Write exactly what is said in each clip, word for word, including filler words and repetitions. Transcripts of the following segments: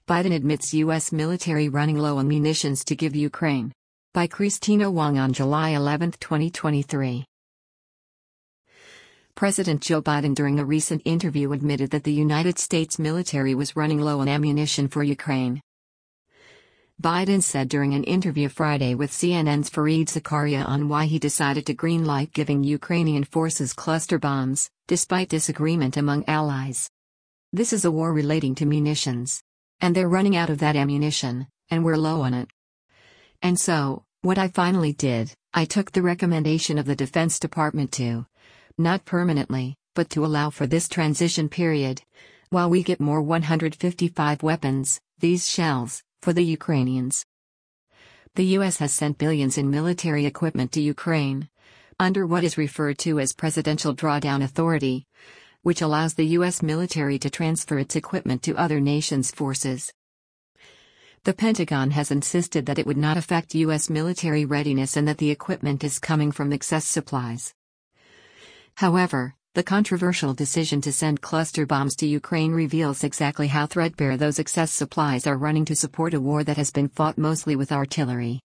Biden admits U S military running low on munitions to give Ukraine. By Christina Wong on July eleventh, twenty twenty-three. President Joe Biden during a recent interview admitted that the United States military was running low on ammunition for Ukraine. Biden said during an interview Friday with C N N's Fareed Zakaria on why he decided to greenlight giving Ukrainian forces cluster bombs, despite disagreement among allies. "This is a war relating to munitions. And they're running out of that ammunition, and we're low on it. And so, what I finally did, I took the recommendation of the Defense Department to, not permanently, but to allow for this transition period, while we get more one hundred fifty-five weapons, these shells, for the Ukrainians." The U S has sent billions in military equipment to Ukraine, under what is referred to as Presidential Drawdown Authority, which allows the U S military to transfer its equipment to other nations' forces. The Pentagon has insisted that it would not affect U S military readiness and that the equipment is coming from excess supplies. However, the controversial decision to send cluster bombs to Ukraine reveals exactly how threadbare those excess supplies are running to support a war that has been fought mostly with artillery.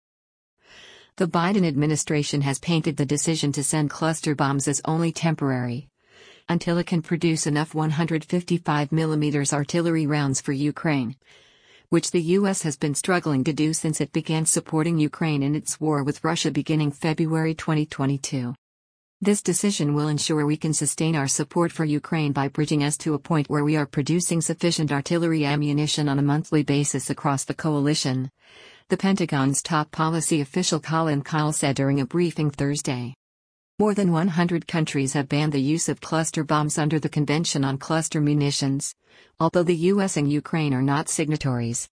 The Biden administration has painted the decision to send cluster bombs as only temporary, until it can produce enough one hundred fifty-five millimeter artillery rounds for Ukraine, which the U S has been struggling to do since it began supporting Ukraine in its war with Russia beginning February twenty twenty-two. This decision will ensure we can sustain our support for Ukraine by bridging us to a point where we are producing sufficient artillery ammunition on a monthly basis across the coalition, the Pentagon's top policy official Colin Kahl said during a briefing Thursday. More than one hundred countries have banned the use of cluster bombs under the Convention on Cluster Munitions, although the U S and Ukraine are not signatories.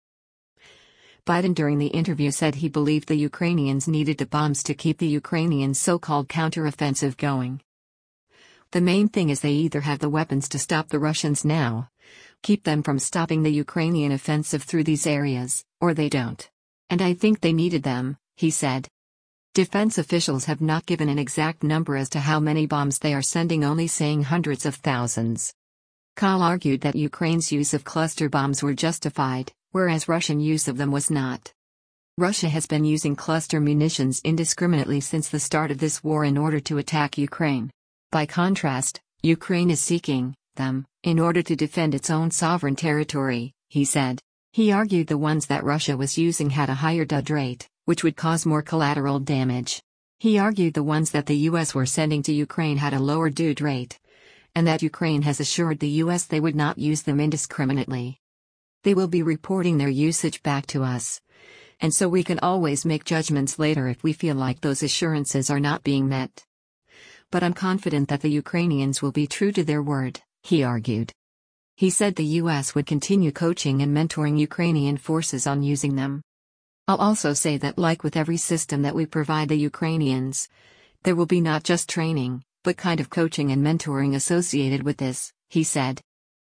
Biden during the interview said he believed the Ukrainians needed the bombs to keep the Ukrainian so-called counteroffensive going. "The main thing is they either have the weapons to stop the Russians now, keep them from stopping the Ukrainian offensive through these areas, or they don't. And I think they needed them," he said. Defense officials have not given an exact number as to how many bombs they are sending, only saying hundreds of thousands. Kahl argued that Ukraine's use of cluster bombs were justified, whereas Russian use of them was not. Russia has been using cluster munitions indiscriminately since the start of this war in order to attack Ukraine. By contrast, Ukraine is seeking them in order to defend its own sovereign territory, he said. He argued the ones that Russia was using had a higher D U D rate, which would cause more collateral damage. He argued the ones that the U S were sending to Ukraine had a lower D U D rate, and that Ukraine has assured the U S they would not use them indiscriminately. "They will be reporting their usage back to us, and so we can always make judgments later if we feel like those assurances are not being met. But I'm confident that the Ukrainians will be true to their word," he argued. He said the U S would continue coaching and mentoring Ukrainian forces on using them. "I'll also say that, like with every system that we provide the Ukrainians, there will be not just training, but kind of coaching and mentoring associated with this," he said.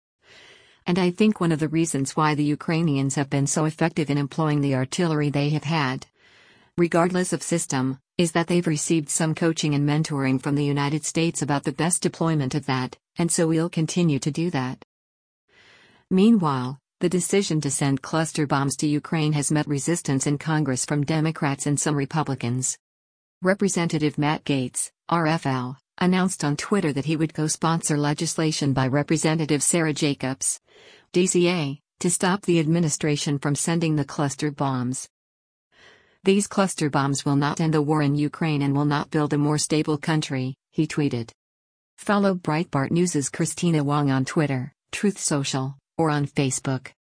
"And I think one of the reasons why the Ukrainians have been so effective in employing the artillery they have had, regardless of system, is that they've received some coaching and mentoring from the United States about the best deployment of that, and so we'll continue to do that." Meanwhile, the decision to send cluster bombs to Ukraine has met resistance in Congress from Democrats and some Republicans. Representative Matt Gaetz, R F L, announced on Twitter that he would co-sponsor legislation by Representative Sarah Jacobs, D C A, to stop the administration from sending the cluster bombs. "These cluster bombs will not end the war in Ukraine and will not build a more stable country," he tweeted. Follow Breitbart News' Christina Wong on Twitter, Truth Social, or on Facebook.